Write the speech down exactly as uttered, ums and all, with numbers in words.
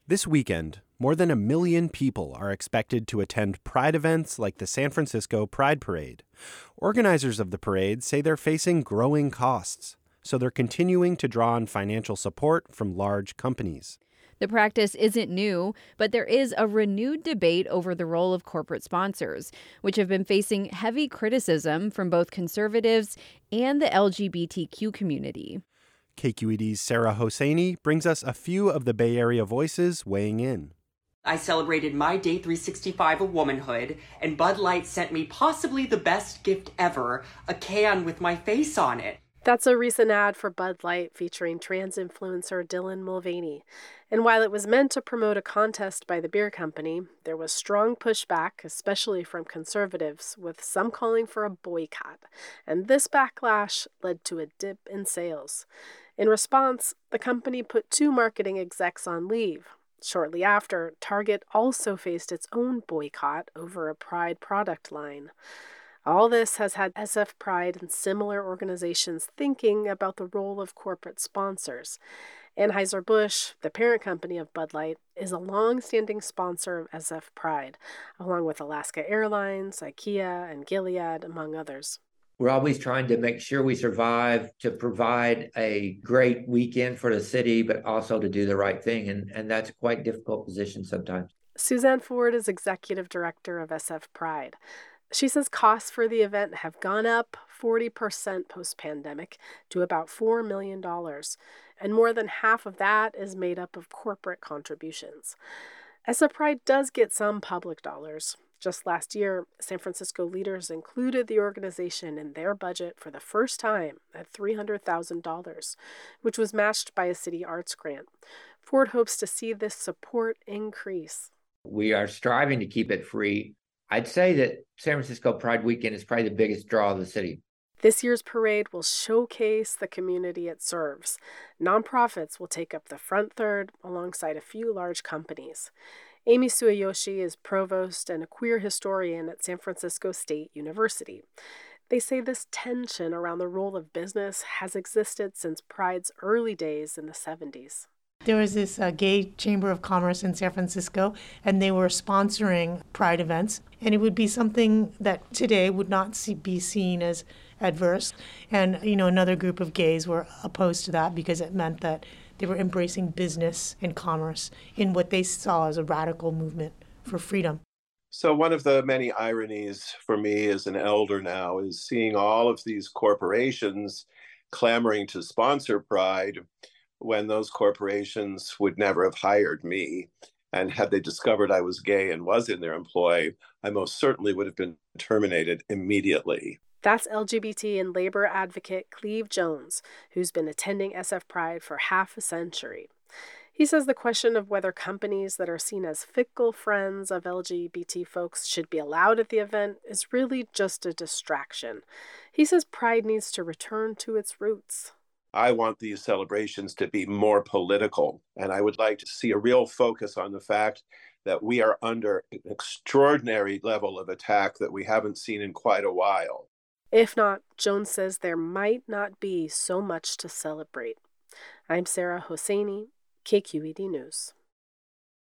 This weekend, more than a million people are expected to attend Pride events like the San Francisco Pride Parade. Organizers of the parade say they're facing growing costs, so they're continuing to draw on financial support from large companies. The practice isn't new, but there is a renewed debate over the role of corporate sponsors, which have been facing heavy criticism from both conservatives and the L G B T Q community. K Q E D's Sarah Hosseini brings us a few of the Bay Area voices weighing in. I celebrated my day three sixty-five of womanhood, and Bud Light sent me possibly the best gift ever, a can with my face on it. That's a recent ad for Bud Light featuring trans influencer Dylan Mulvaney. And while it was meant to promote a contest by the beer company, there was strong pushback, especially from conservatives, with some calling for a boycott. And this backlash led to a dip in sales. In response, the company put two marketing execs on leave. Shortly after, Target also faced its own boycott over a Pride product line. All this has had S F Pride and similar organizations thinking about the role of corporate sponsors. Anheuser-Busch, the parent company of Bud Light, is a long-standing sponsor of S F Pride, along with Alaska Airlines, IKEA, and Gilead, among others. We're always trying to make sure we survive, to provide a great weekend for the city, but also to do the right thing, and, and that's a quite difficult position sometimes. Suzanne Ford is executive director of S F Pride. She says costs for the event have gone up forty percent post-pandemic to about four million dollars, and more than half of that is made up of corporate contributions. S F Pride does get some public dollars. Just last year, San Francisco leaders included the organization in their budget for the first time at three hundred thousand dollars, which was matched by a city arts grant. Ford hopes to see this support increase. We are striving to keep it free. I'd say that San Francisco Pride Weekend is probably the biggest draw of the city. This year's parade will showcase the community it serves. Nonprofits will take up the front third alongside a few large companies. Amy Sueyoshi is provost and a queer historian at San Francisco State University. They say this tension around the role of business has existed since Pride's early days in the seventies. There was this uh, gay chamber of commerce in San Francisco, and they were sponsoring Pride events. And it would be something that today would not see, be seen as adverse. And, you know, another group of gays were opposed to that because it meant that they were embracing business and commerce in what they saw as a radical movement for freedom. So one of the many ironies for me as an elder now is seeing all of these corporations clamoring to sponsor Pride when those corporations would never have hired me. And had they discovered I was gay and was in their employ, I most certainly would have been terminated immediately. That's L G B T and labor advocate Cleve Jones, who's been attending S F Pride for half a century. He says the question of whether companies that are seen as fickle friends of L G B T folks should be allowed at the event is really just a distraction. He says Pride needs to return to its roots. I want these celebrations to be more political, and I would like to see a real focus on the fact that we are under an extraordinary level of attack that we haven't seen in quite a while. If not, Jones says there might not be so much to celebrate. I'm Sarah Hosseini, K Q E D News.